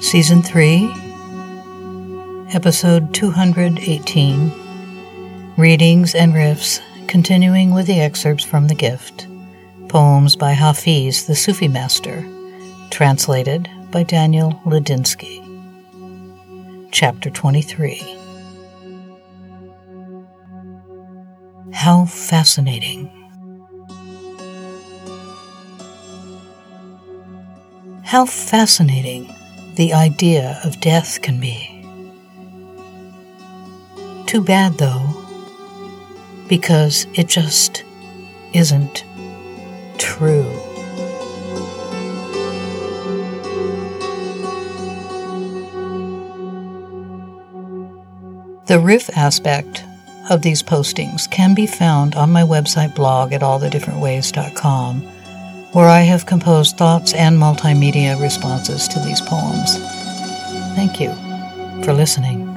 Season 3, Episode 218, Readings and Riffs, continuing with the excerpts from The Gift, poems by Hafiz, the Sufi master, translated by Daniel Ladinsky. Chapter 23. How fascinating. How fascinating the idea of death can be. Too bad, though, because it just isn't true. The riff aspect of these postings can be found on my website blog at allthedifferentways.com, where I have composed thoughts and multimedia responses to these poems. Thank you for listening.